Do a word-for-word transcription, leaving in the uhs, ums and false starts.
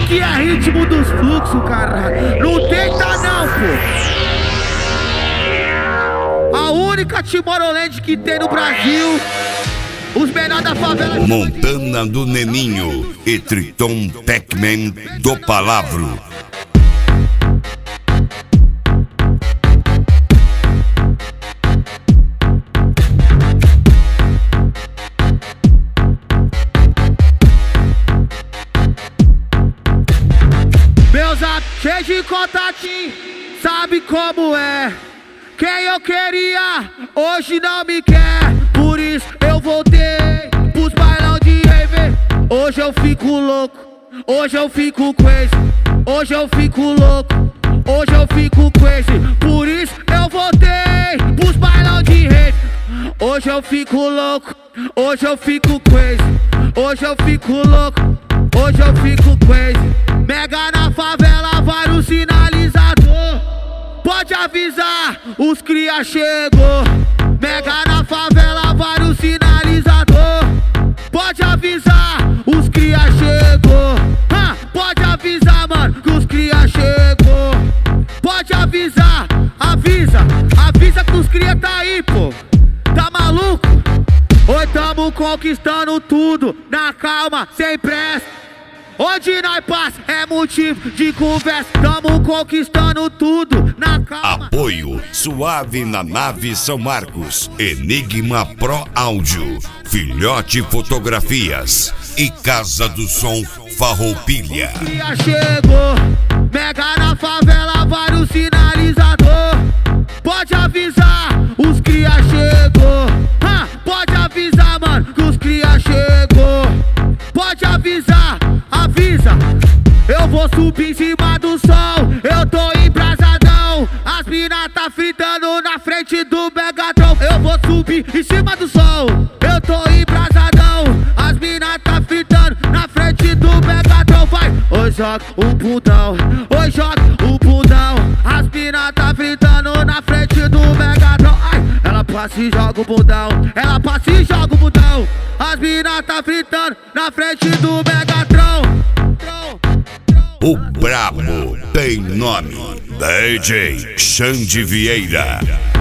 que é ritmo dos fluxos, cara. Não tenta não, pô. A única Tomorrowland que tem no Brasil. Os menores da favela. Montana do Neninho e Triton Pac-Man do Palavro. Meus amigos, cheio de contatinho, sabe como é. Quem eu queria, hoje não me quer. Por isso eu voltei pros bailão de rave. Hoje eu fico louco, hoje eu fico crazy. Hoje eu fico louco, hoje eu fico crazy. Por isso eu voltei pros bailão de rave. Hoje eu fico louco, hoje eu fico crazy. Hoje eu fico louco, hoje eu fico crazy. Mega na favela, vários sinalizador. Pode avisar, os cria chegou. Mega na favela, vários sinalizador. Pode avisar, os cria chegou. Ha, pode avisar, mano, que os cria chegou. Pode avisar, avisa, avisa que os cria tá aí, pô. Tá maluco? Oi, tamo conquistando tudo, na calma, sem pressa. Onde nós passa é motivo de conversa. Tamo conquistando tudo na calma. Apoio Suave na Nave São Marcos, Enigma Pro Áudio, Filhote Fotografias e Casa do Som Farroupilha. Os cria chegou, mega na favela, vários sinalizador. Pode avisar, os cria chegou. Ha, pode avisar, mano, que os cria chegou. Pode avisar, avisa. Eu vou subir em cima do sol, eu tô embrasadão. As mina tá fritando na frente do Megatron. Eu vou subir em cima do sol, eu tô embrasadão. As mina tá fritando na frente do Megatron. Vai, oi joga o bundão, oi joga o bundão. As mina tá fritando na frente do Megatron. Ai, ela passa e joga o bundão, ela passa e joga o bundão. As mina tá fritando na frente do Megatron. O brabo tem nome, D J Xande Vieira.